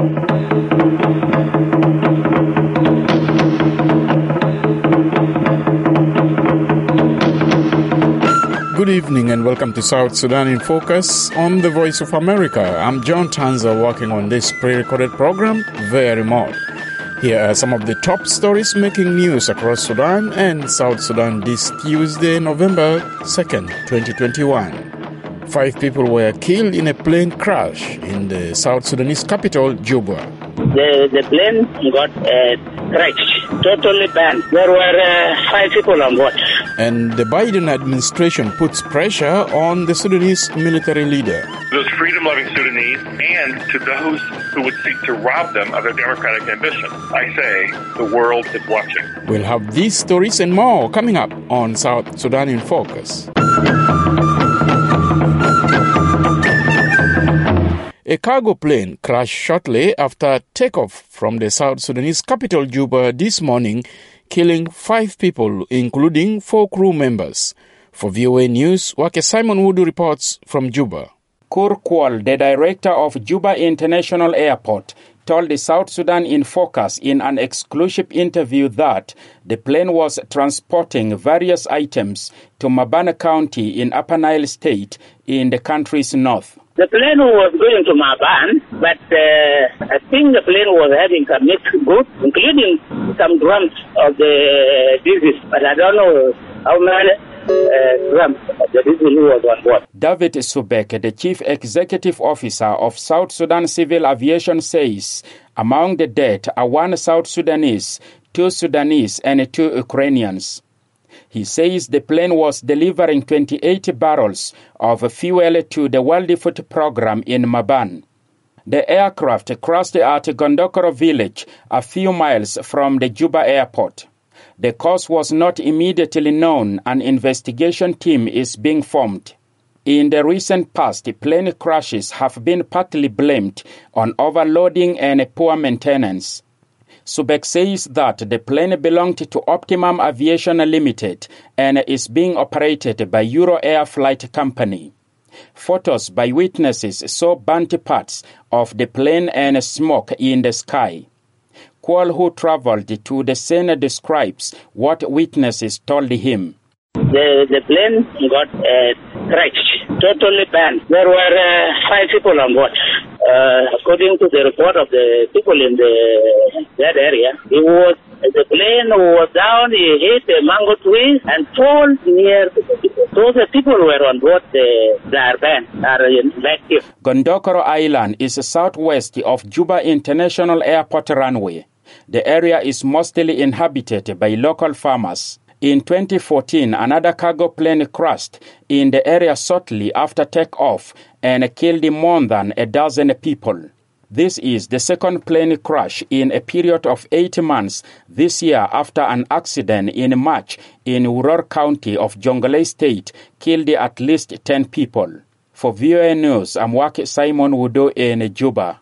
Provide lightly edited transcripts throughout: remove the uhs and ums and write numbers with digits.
Good evening and welcome to South Sudan in Focus on the Voice of America. I'm John Tanza working on this pre-recorded program via remote. Here are some of the top stories making news across Sudan and South Sudan this Tuesday, November 2nd, 2021. 5 people were killed in a plane crash in the South Sudanese capital, Juba. The plane got crashed, totally banned. There were 5 people on board. And the Biden administration puts pressure on the Sudanese military leader. Those freedom-loving Sudanese and to those who would seek to rob them of their democratic ambition. I say the world is watching. We'll have these stories and more coming up on South Sudan in Focus. A cargo plane crashed shortly after takeoff from the South Sudanese capital, Juba, this morning, killing 5 people, including 4 crew members. For VOA News, Wake Simon Wudu reports from Juba. Kur Kual, the director of Juba International Airport, told the South Sudan in Focus in an exclusive interview that the plane was transporting various items to Mabana County in Upper Nile State in the country's north. The plane was going to Maban, but I think the plane was having some mixed goods, including some drums of the diesel, but I don't know how many drums of the diesel was on board. David Subek, the chief executive officer of South Sudan Civil Aviation, says among the dead are 1 South Sudanese, 2 Sudanese, and 2 Ukrainians. He says the plane was delivering 28 barrels of fuel to the World Food Program in Maban. The aircraft crashed at Gondokoro village, a few miles from the Juba airport. The cause was not immediately known. An investigation team is being formed. In the recent past, plane crashes have been partly blamed on overloading and poor maintenance. Subek says that the plane belonged to Optimum Aviation Limited and is being operated by Euro Air Flight Company. Photos by witnesses saw burnt parts of the plane and smoke in the sky. Kual, who traveled to the scene, describes what witnesses told him. The plane got crashed, totally banned. There were 5 people on board. According to the report of the people in that area, the plane was down, he hit a mango tree and fall near the people. So the people were on board, they are banned, are inactive. Gondokoro Island is southwest of Juba International Airport runway. The area is mostly inhabited by local farmers. In 2014, another cargo plane crashed in the area shortly after takeoff and killed more than a dozen people. This is the second plane crash in a period of 8 months this year after an accident in March in Uror County of Jonglei State killed at least 10 people. For VOA News, I'm Wake Simon Wudu in Juba.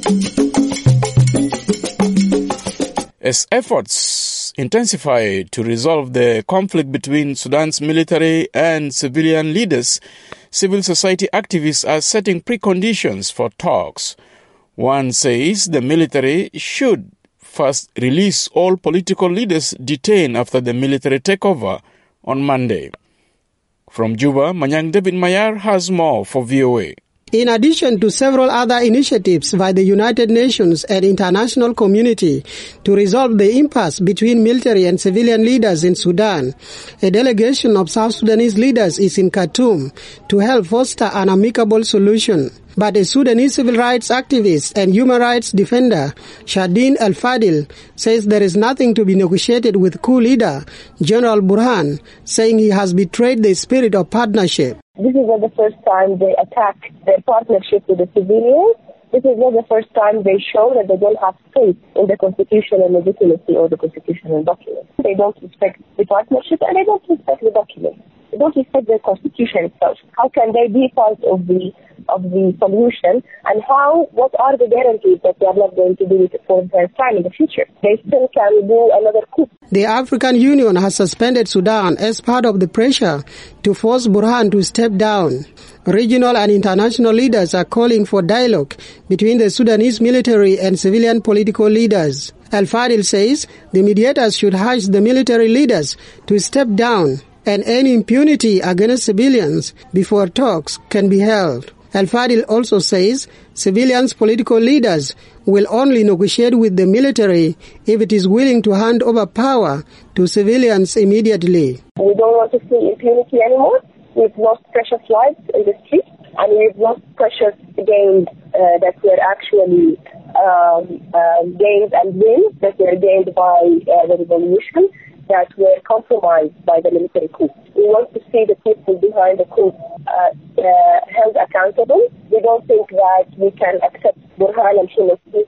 As efforts intensify to resolve the conflict between Sudan's military and civilian leaders, civil society activists are setting preconditions for talks. One says the military should first release all political leaders detained after the military takeover on Monday. From Juba, Manyang David Mayar has more for VOA. In addition to several other initiatives by the United Nations and international community to resolve the impasse between military and civilian leaders in Sudan, a delegation of South Sudanese leaders is in Khartoum to help foster an amicable solution. But a Sudanese civil rights activist and human rights defender, Shadin Al-Fadil, says there is nothing to be negotiated with coup leader General Burhan, saying he has betrayed the spirit of partnership. This is not the first time they attack their partnership with the civilians. This is not the first time they show that they don't have faith in the constitutional legitimacy or the constitutional documents. They don't respect the partnership and they don't respect the documents. They don't respect the constitution itself. How can they be part of the solution, and what are the guarantees that they are not going to do it for their time in the future? They still can do another coup. The African Union has suspended Sudan as part of the pressure to force Burhan to step down. Regional and international leaders are calling for dialogue between the Sudanese military and civilian political leaders. Al-Fadil says the mediators should urge the military leaders to step down and end impunity against civilians before talks can be held. Al-Fadil also says civilians' political leaders will only negotiate with the military if it is willing to hand over power to civilians immediately. We don't want to see impunity anymore. We've lost precious lives in the streets, and we've lost precious gains that were actually gains and wins that were gained by the revolution that were compromised by the military coup. We want to see the people behind the coup held accountable. We don't think that we can accept Burhan and Shimon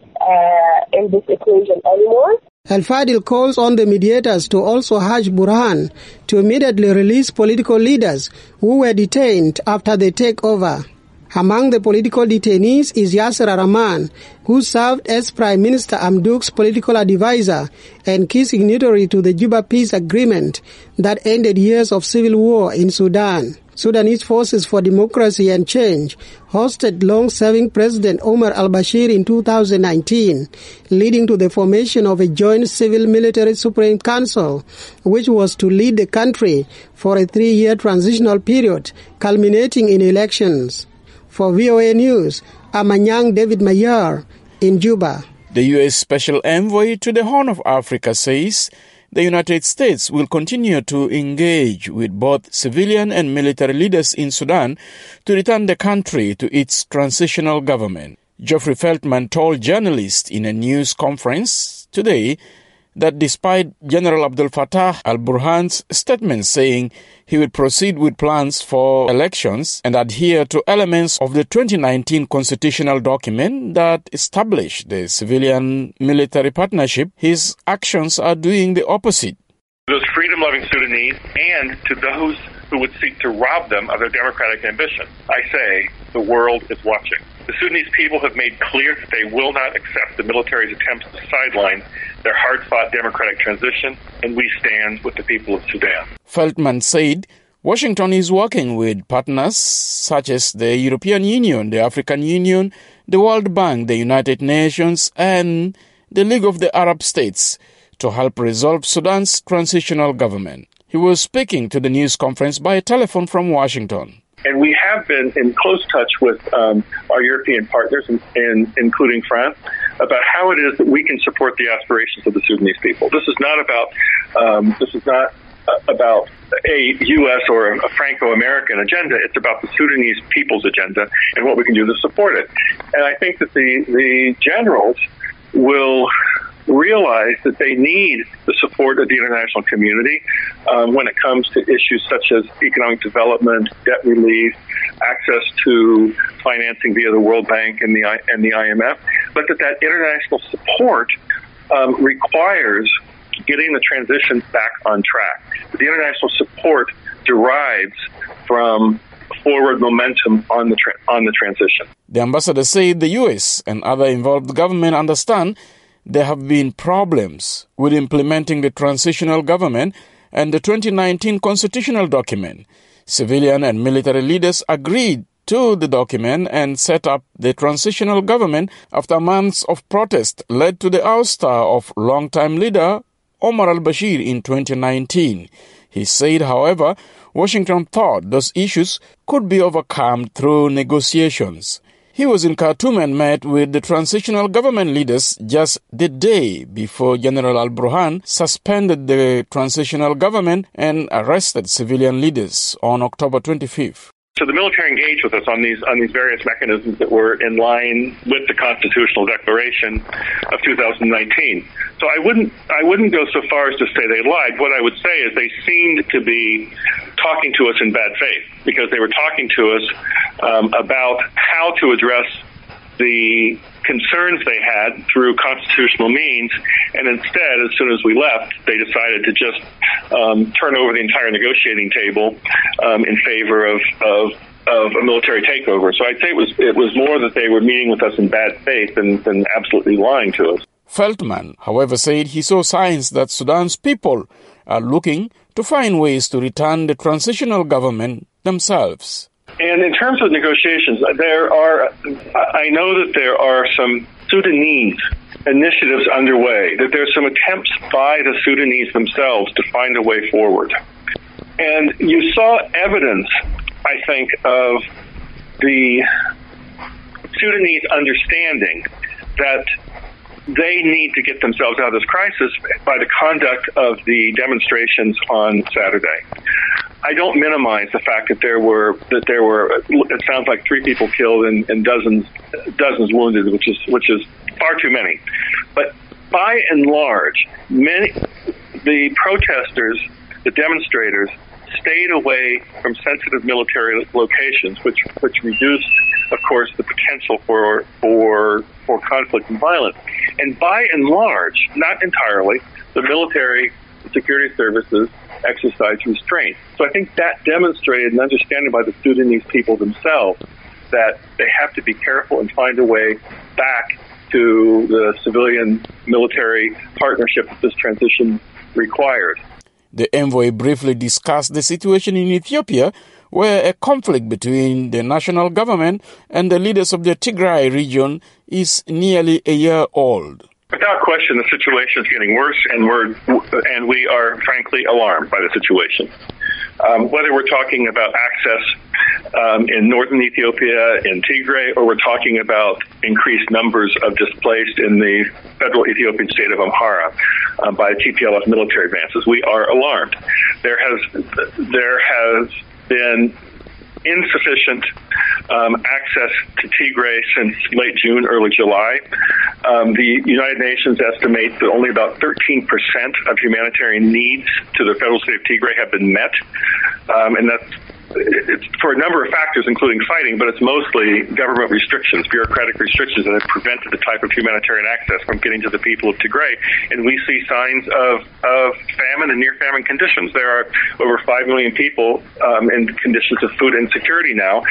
in this equation anymore. Al-Fadil calls on the mediators to also urge Burhan to immediately release political leaders who were detained after the takeover. Among the political detainees is Yasser Arman, who served as Prime Minister Hamdouk's political advisor and key signatory to the Juba Peace Agreement that ended years of civil war in Sudan. Sudanese Forces for Democracy and Change hosted long-serving President Omar al-Bashir in 2019, leading to the formation of a joint civil-military Supreme Council, which was to lead the country for a 3-year transitional period, culminating in elections. For VOA News, Amanyang David Mayar in Juba. The U.S. Special Envoy to the Horn of Africa says the United States will continue to engage with both civilian and military leaders in Sudan to return the country to its transitional government. Geoffrey Feltman told journalists in a news conference today that despite General Abdel Fattah al-Burhan's statement saying he will proceed with plans for elections and adhere to elements of the 2019 constitutional document that established the civilian-military partnership, his actions are doing the opposite. Those freedom-loving Sudanese and to those who would seek to rob them of their democratic ambition, I say the world is watching. The Sudanese people have made clear that they will not accept the military's attempts to sideline their hard-fought democratic transition, and we stand with the people of Sudan. Feltman said Washington is working with partners such as the European Union, the African Union, the World Bank, the United Nations, and the League of the Arab States to help resolve Sudan's transitional government. He was speaking to the news conference by telephone from Washington. And we have been in close touch with our European partners, including France, about how it is that we can support the aspirations of the Sudanese people. This is not about a U.S. or a Franco-American agenda. It's about the Sudanese people's agenda and what we can do to support it. And I think that the generals will realize that they need the support of the international community when it comes to issues such as economic development, debt relief, access to financing via the World Bank and the IMF, but that international support requires getting the transition back on track. The international support derives from forward momentum on the transition. The ambassador said the U.S. and other involved governments understand there have been problems with implementing the transitional government and the 2019 constitutional document. Civilian and military leaders agreed to the document and set up the transitional government after months of protest led to the ouster of longtime leader Omar al-Bashir in 2019. He said, however, Washington thought those issues could be overcome through negotiations. He was in Khartoum and met with the transitional government leaders just the day before General al-Burhan suspended the transitional government and arrested civilian leaders on October 25th. So the military engaged with us on these various mechanisms that were in line with the constitutional declaration of 2019. So I wouldn't go so far as to say they lied. What I would say is they seemed to be talking to us in bad faith because they were talking to us about how to address the concerns they had through constitutional means, and instead, as soon as we left, they decided to just turn over the entire negotiating table in favor of a military takeover. So I'd say it was more that they were meeting with us in bad faith than absolutely lying to us. Feltman, however, said he saw signs that Sudan's people are looking to find ways to return the transitional government themselves. And in terms of negotiations, I know that there are some Sudanese initiatives underway, that there's some attempts by the Sudanese themselves to find a way forward. And you saw evidence, I think, of the Sudanese understanding that they need to get themselves out of this crisis by the conduct of the demonstrations on Saturday. I don't minimize the fact that there were it sounds like 3 people killed and dozens wounded, which is far too many. But by and large, the protesters, the demonstrators, stayed away from sensitive military locations, which reduced, of course, the potential for conflict and violence. And by and large, not entirely, the military security services exercised restraint. So I think that demonstrated an understanding by the Sudanese people themselves that they have to be careful and find a way back to the civilian-military partnership that this transition required. The envoy briefly discussed the situation in Ethiopia, where a conflict between the national government and the leaders of the Tigray region is nearly a year old. Without question, the situation is getting worse, and we are frankly alarmed by the situation. Whether we're talking about access in northern Ethiopia, in Tigray, or we're talking about increased numbers of displaced in the federal Ethiopian state of Amhara by TPLF military advances, we are alarmed. There has been insufficient access to Tigray since late June, early July. The United Nations estimates that only about 13% of humanitarian needs to the federal state of Tigray have been met, and it's for a number of factors, including fighting, but it's mostly government restrictions, bureaucratic restrictions that have prevented the type of humanitarian access from getting to the people of Tigray. And we see signs of famine and near-famine conditions. There are over 5 million people in conditions of food insecurity now,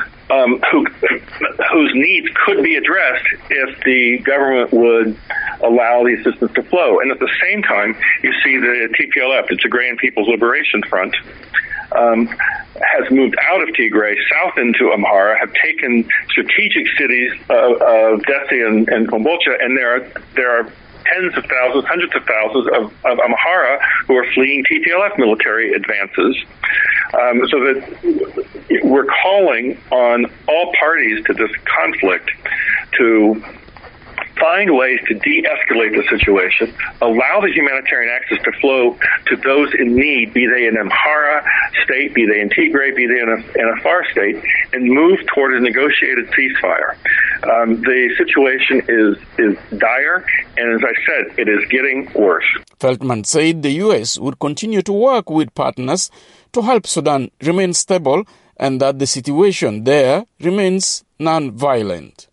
whose needs could be addressed if the government would allow the assistance to flow. And at the same time, you see the TPLF, the Tigrayan People's Liberation Front, has moved out of Tigray south into Amhara, have taken strategic cities of Dessie and Kombolcha, and there are tens of thousands, hundreds of thousands of Amhara who are fleeing TPLF military advances. So that we're calling on all parties to this conflict to find ways to de-escalate the situation, allow the humanitarian access to flow to those in need, be they in Amhara state, be they in Tigray, be they in a Afar state, and move toward a negotiated ceasefire. The situation is dire, and as I said, it is getting worse. Feldman said the U.S. would continue to work with partners to help Sudan remain stable and that the situation there remains non-violent.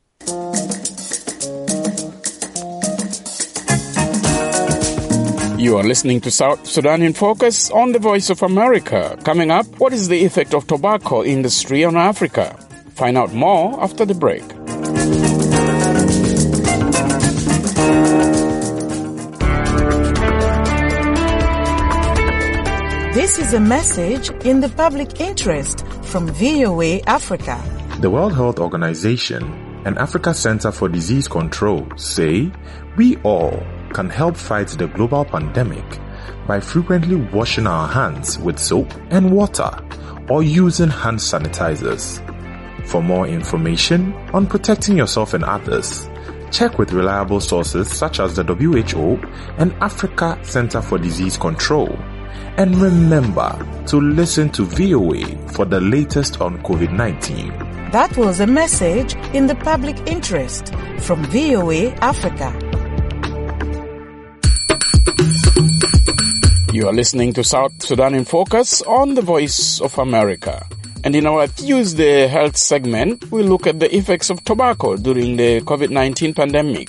You are listening to South Sudan in Focus on the Voice of America. Coming up, what is the effect of tobacco industry on Africa? Find out more after the break. This is a message in the public interest from VOA Africa. The World Health Organization and Africa Center for Disease Control say we all can help fight the global pandemic by frequently washing our hands with soap and water or using hand sanitizers. For more information on protecting yourself and others, check with reliable sources such as the WHO and Africa Center for Disease Control. And remember to listen to VOA for the latest on COVID-19. That was a message in the public interest from VOA Africa. You are listening to South Sudan in Focus on the Voice of America. And in our Tuesday Health segment, we look at the effects of tobacco during the COVID-19 pandemic.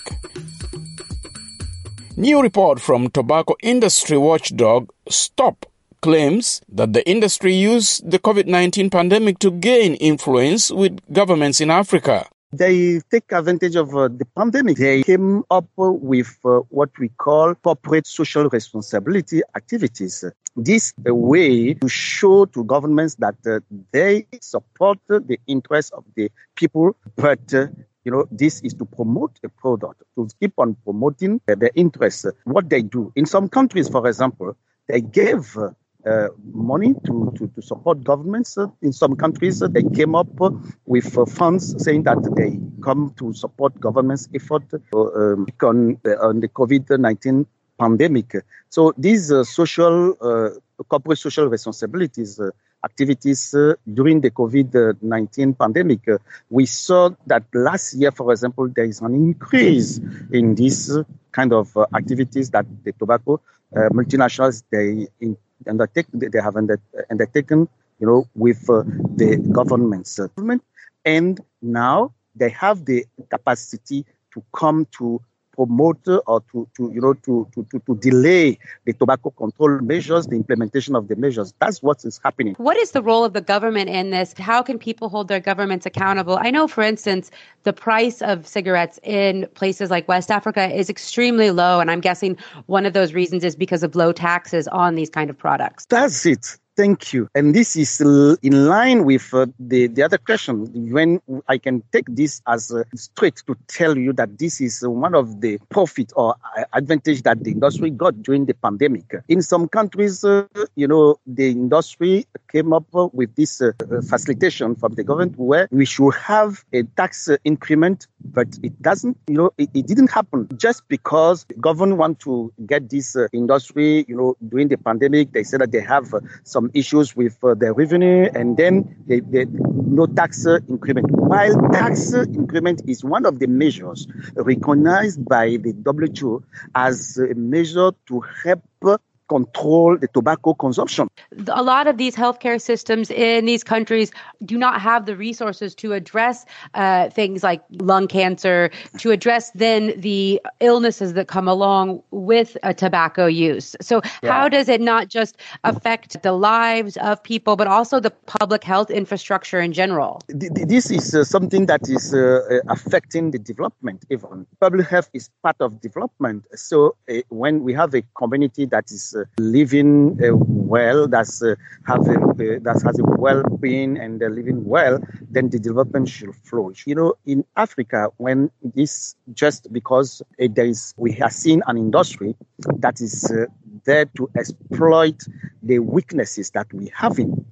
New report from tobacco industry watchdog STOP claims that the industry used the COVID-19 pandemic to gain influence with governments in Africa. They take advantage of the pandemic. They came up with what we call corporate social responsibility activities. This is a way to show to governments that they support the interests of the people, but this is to promote a product, to keep on promoting their interests. What they do in some countries, for example, they gave money to support governments. In some countries, they came up with funds saying that they come to support governments' effort on the COVID-19 pandemic. So these corporate social responsibilities activities during the COVID-19 pandemic, we saw that last year, for example, there is an increase in these kind of activities that the tobacco multinationals they have undertaken, with the government, and now they have the capacity to come to promote or to delay the tobacco control measures, the implementation of the measures. That's what is happening. What is the role of the government in this? How can people hold their governments accountable? I know, for instance, the price of cigarettes in places like West Africa is extremely low, and I'm guessing one of those reasons is because of low taxes on these kind of products. That's it. Thank you. And this is in line with the other question. When I can take this as straight to tell you that this is one of the profit or advantage that the industry got during the pandemic. In some countries, the industry came up with this facilitation from the government where we should have a tax increment, but it doesn't, it didn't happen just because the government want to get this industry, during the pandemic. They said that they have some issues with their revenue, and then they no tax increment. While tax increment is one of the measures recognized by the WHO as a measure to help control the tobacco consumption. A lot of these healthcare systems in these countries do not have the resources to address things like lung cancer, to address then the illnesses that come along with tobacco use. So how does it not just affect the lives of people, but also the public health infrastructure in general? This is something that is affecting the development even. Public health is part of development. So when we have a community that is living well, that has a well-being and living well, then the development should flourish. In Africa, when this just because we have seen an industry that is there to exploit the weaknesses that we have in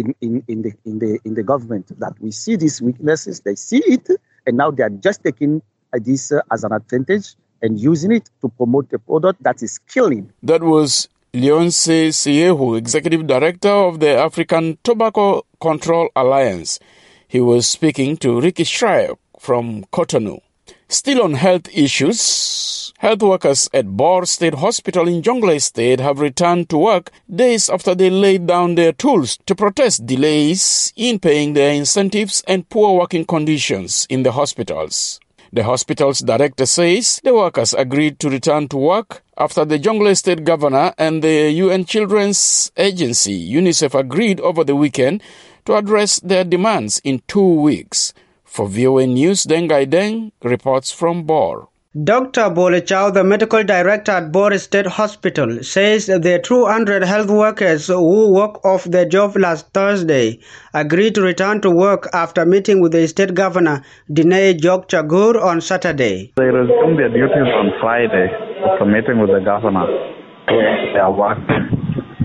the government, that we see these weaknesses, they see it, and now they are just taking this as an advantage and using it to promote a product that is killing. That was Leonce Siehu, Executive Director of the African Tobacco Control Alliance. He was speaking to Ricky Schreier from Cotonou. Still on health issues, health workers at Bor State Hospital in Jonglei State have returned to work days after they laid down their tools to protest delays in paying their incentives and poor working conditions in the hospitals. The hospital's director says the workers agreed to return to work after the Jonglei State Governor and the UN Children's Agency, UNICEF, agreed over the weekend to address their demands in 2 weeks. For VOA News, Dengai Deng reports from Bor. Dr. Bole Chow, the medical director at Bor State Hospital, says the 200 health workers who work off their job last Thursday agreed to return to work after meeting with the state governor, Dinei Jok Chagur, on Saturday. They resumed their duties on Friday after meeting with the governor. They are working.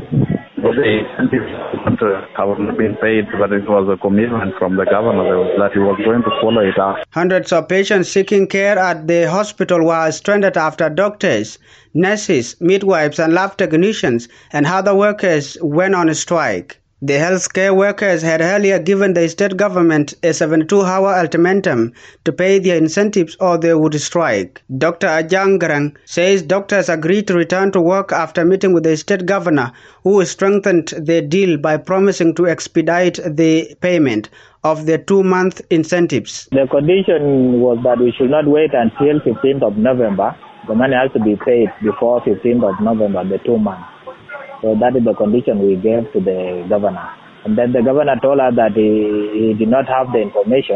The incentives haven't been paid, but it was a commitment from the governor that he was going to follow it up. Hundreds of patients seeking care at the hospital were stranded after doctors, nurses, midwives, and lab technicians and other workers went on strike. The healthcare workers had earlier given the state government a 72-hour ultimatum to pay their incentives or they would strike. Dr. Ajang Garang says doctors agreed to return to work after meeting with the state governor, who strengthened the deal by promising to expedite the payment of the 2-month incentives. The condition was that we should not wait until 15th of November. The money has to be paid before 15th of November, the 2 months. So that is the condition we gave to the governor. And then the governor told us that he did not have the information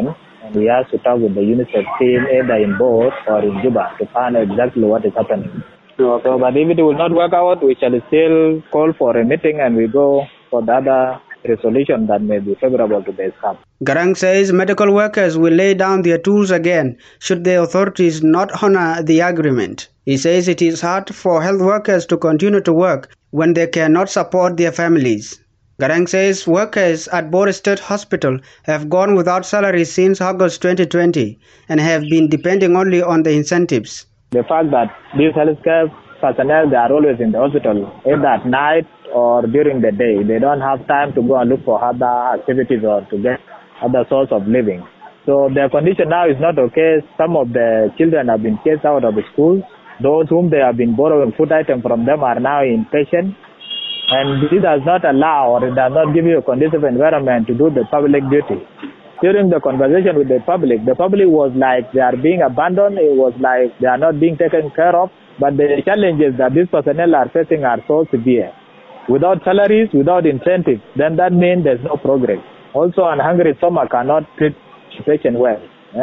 And we have to talk with the UNICEF team either in Bor or in Juba to find out exactly what is happening. So, but if it will not work out, we shall still call for a meeting and we go for the other resolution that may be favorable to the staff. Garang says medical workers will lay down their tools again should the authorities not honor the agreement. He says it is hard for health workers to continue to work when they cannot support their families. Garang says workers at Bor State Hospital have gone without salary since August 2020 and have been depending only on the incentives. The fact that these healthcare personnel, they are always in the hospital, either at night or during the day. They don't have time to go and look for other activities or to get other source of living. So their condition now is not okay. Some of the children have been chased out of the schools. Those whom they have been borrowing food items from them are now inpatient. And this does not allow or it does not give you a conducive environment to do the public duty. During the conversation with the public was like they are being abandoned. It was like they are not being taken care of. But the challenges that these personnel are facing are so severe. Without salaries, without incentives, then that means there's no progress. Also, a hungry stomach cannot treat a patient well.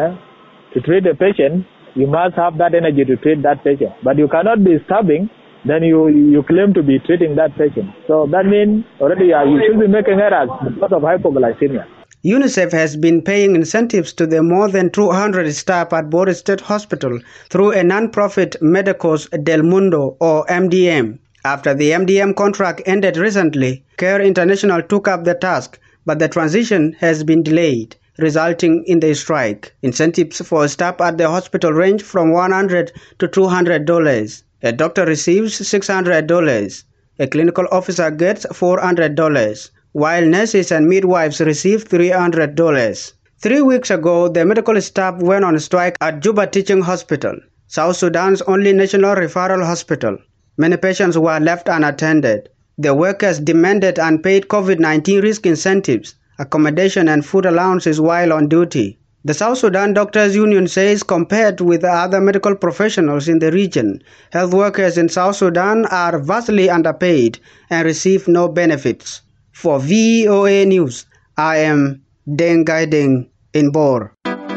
To treat a patient, you must have that energy to treat that patient. But you cannot be starving, then you claim to be treating that patient. So that means already you should be making errors because of hypoglycemia. UNICEF has been paying incentives to the more than 200 staff at Bor State Hospital through a non-profit Medicos del Mundo or MDM. After the MDM contract ended recently, Care International took up the task, but the transition has been delayed, resulting in the strike. Incentives for staff at the hospital range from $100 to $200. A doctor receives $600. A clinical officer gets $400. While nurses and midwives receive $300. 3 weeks ago, the medical staff went on strike at Juba Teaching Hospital, South Sudan's only national referral hospital. Many patients were left unattended. The workers demanded unpaid COVID-19 risk incentives, accommodation and food allowances while on duty. The South Sudan Doctors Union says compared with other medical professionals in the region, health workers in South Sudan are vastly underpaid and receive no benefits. For VOA News, I am Deng Gaideng in Bor.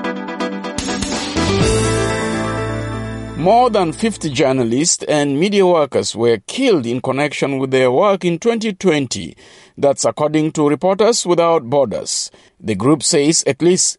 More than 50 journalists and media workers were killed in connection with their work in 2020. That's according to Reporters Without Borders. The group says at least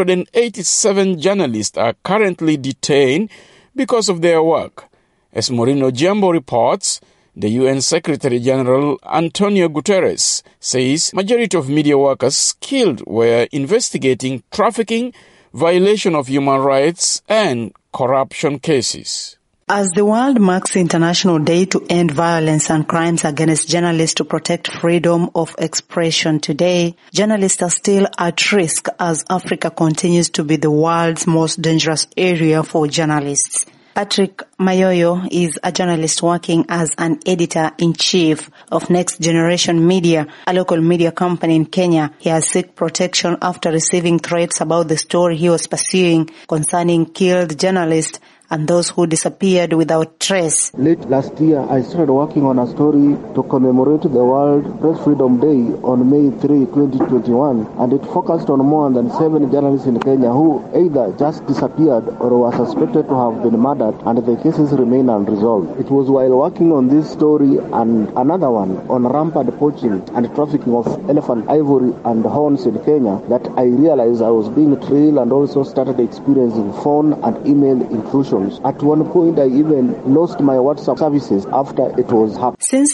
387 journalists are currently detained because of their work. As Morino Jambo reports, the UN Secretary General Antonio Guterres says majority of media workers killed were investigating trafficking, violation of human rights, and corruption cases. As the world marks International Day to End Violence and Crimes Against Journalists to protect freedom of expression today, journalists are still at risk as Africa continues to be the world's most dangerous area for journalists. Patrick Mayoyo is a journalist working as an editor-in-chief of Next Generation Media, a local media company in Kenya. He has sought protection after receiving threats about the story he was pursuing concerning killed journalists and those who disappeared without trace. Late last year, I started working on a story to commemorate the World Press Freedom Day on May 3, 2021, and it focused on more than 7 journalists in Kenya who either just disappeared or were suspected to have been murdered, and the cases remain unresolved. It was while working on this story and another one on rampant poaching and trafficking of elephant ivory and horns in Kenya that I realized I was being trailed and also started experiencing phone and email intrusion. At one point, I even lost my WhatsApp services after it was happened. Since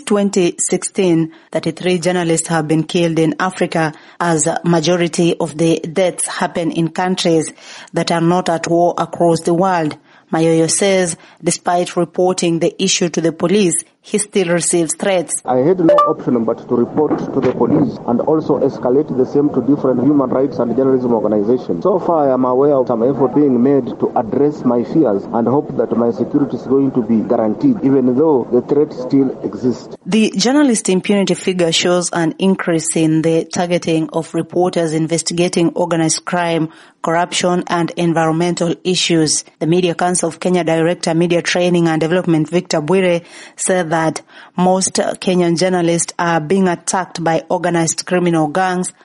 2016, 33 journalists have been killed in Africa, as majority of the deaths happen in countries that are not at war across the world. Mayoyo says, despite reporting the issue to the police, he still receives threats. I had no option but to report to the police and also escalate the same to different human rights and journalism organizations. So far, I am aware of some effort being made to address my fears and hope that my security is going to be guaranteed, even though the threat still exists. The journalist impunity figure shows an increase in the targeting of reporters investigating organized crime, corruption, and environmental issues. The Media Council of Kenya Director, Media Training and Development, Victor Bwire, said that most Kenyan journalists are being attacked by organized criminal gangs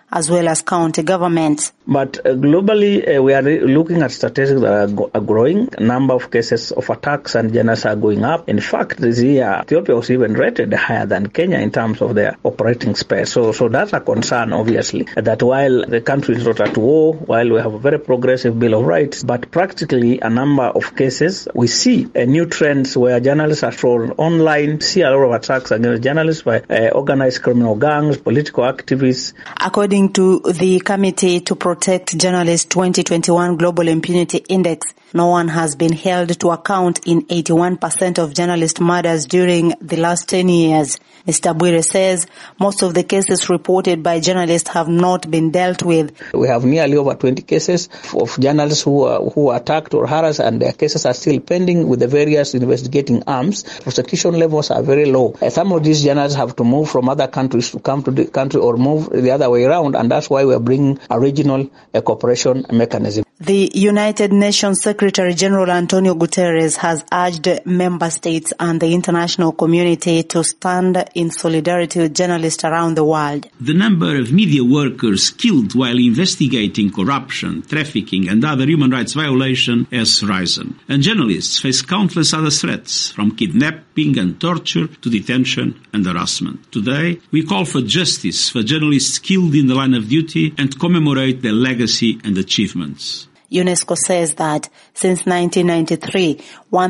as well as county governments. But globally, we are looking at statistics that are growing. Number of cases of attacks and journalists are going up. In fact, this year, Ethiopia was even rated higher than Kenya in terms of their operating space. So that's a concern, obviously, that while the country is not at war, while we have a very progressive Bill of Rights, but practically a number of cases, we see new trends where journalists are thrown online, see a lot of attacks against journalists by organized criminal gangs, political activists. According to the Committee to Protect Journalists 2021 Global Impunity Index, no one has been held to account in 81% of journalist murders during the last 10 years. Mr. Bwire says most of the cases reported by journalists have not been dealt with. We have nearly over 20 cases of journalists who were attacked or harassed, and their cases are still pending with the various investigating arms. Prosecution levels are very low. Some of these journalists have to move from other countries to come to the country or move the other way around, and that's why we're bringing a regional cooperation mechanism. The United Nations Secretary General Antonio Guterres has urged member states and the international community to stand in solidarity with journalists around the world. The number of media workers killed while investigating corruption, trafficking and other human rights violations has risen. And journalists face countless other threats, from kidnapping and torture to detention and harassment. Today, we call for justice for journalists killed in the line of duty and commemorate their legacy and achievements. UNESCO says that since 1993,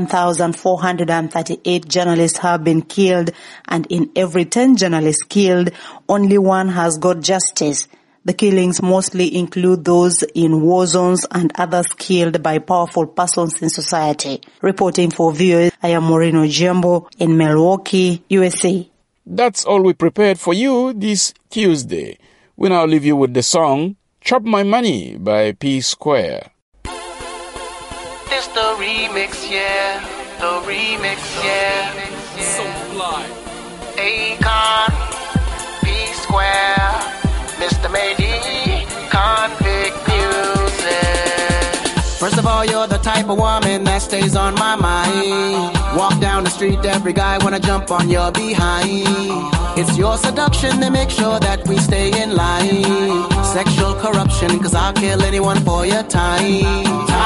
1,438 journalists have been killed, and in every 10 journalists killed, only one has got justice. The killings mostly include those in war zones and others killed by powerful persons in society. Reporting for VOA, I am Moreno Jumbo in Milwaukee, USA. That's all we prepared for you this Tuesday. We now leave you with the song Chop My Money by P Square. It's the remix, yeah. The remix, yeah. So fly. Akon, P Square, Mr. Mady, Convict Music. First of all, you're the type of woman that stays on my mind. Walk down the street, every guy wanna jump on your behind. It's your seduction that makes sure that we stay in line. Sexual corruption, cause I'll kill anyone for your time.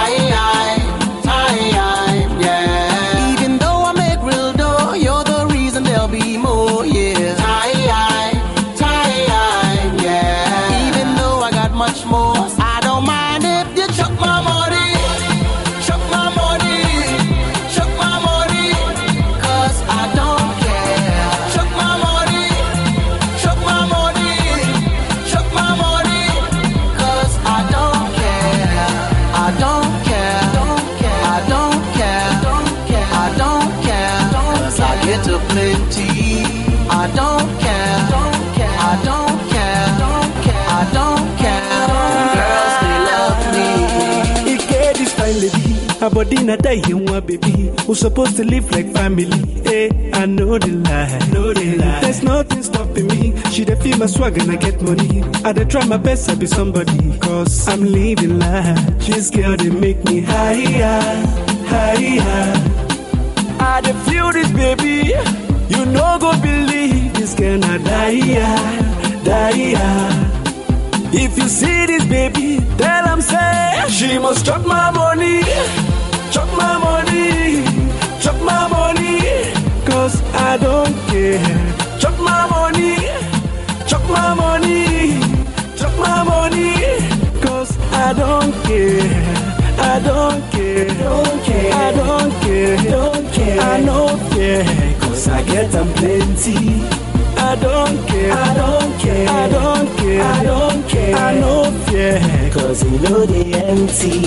Time, yeah. Even though I make real dough, you're the reason there'll be more, yeah. Time, yeah. Even though I got much more, I don't mind if you chuck my money. Chuck my money. Chuck my money. Cause I don't care. Chuck my money. Chuck my money. Chuck my money. Cause I don't care. I don't care. I don't care. I don't care. Cause I get to plenty. I don't care. I don't care. I don't care. Girls, they love me. Ike, this fine lady, her body not die, you want baby, who's supposed to live like family. Hey, I know the lie. There's nothing stopping me. She dey feel my swag and I get money. I dey try my best to be somebody, cause I'm living life. This girl, they make me higher. I dey feel this, baby. You no go believe this girl not die. If you see this, baby, tell them say she must chop my money. Chop my money. Chop my money. Cause I don't care. Chop my money. Chop my money. Chop my money. Cause I don't care. I don't care. I don't care. I don't care. Cause I get them plenty. I don't care. I don't care. I know fear. Cause you know they empty.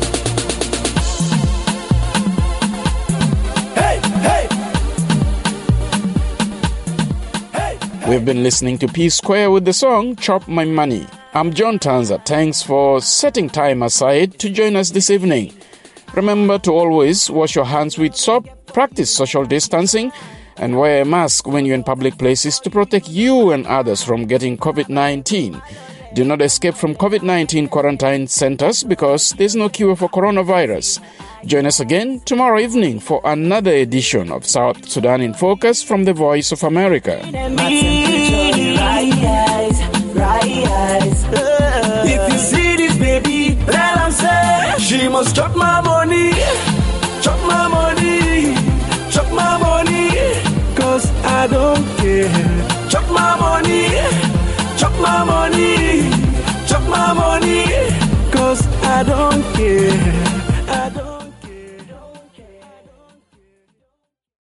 We've been listening to P Square with the song Chop My Money. I'm John Tanza. Thanks for setting time aside to join us this evening. Remember to always wash your hands with soap, practice social distancing, and wear a mask when you're in public places to protect you and others from getting COVID-19. Do not escape from COVID-19 quarantine centers because there's no cure for coronavirus. Join us again tomorrow evening for another edition of South Sudan in Focus from the Voice of America. Rise. must chop my money, chop my money, chop my money, cause I don't care. Chop my money, chop my money, chop my money, cause I don't care.